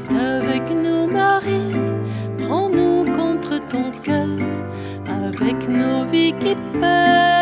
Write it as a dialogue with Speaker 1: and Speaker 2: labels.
Speaker 1: Reste avec nous, Marie, prends-nous contre ton cœur, avec nos vies qui perdent.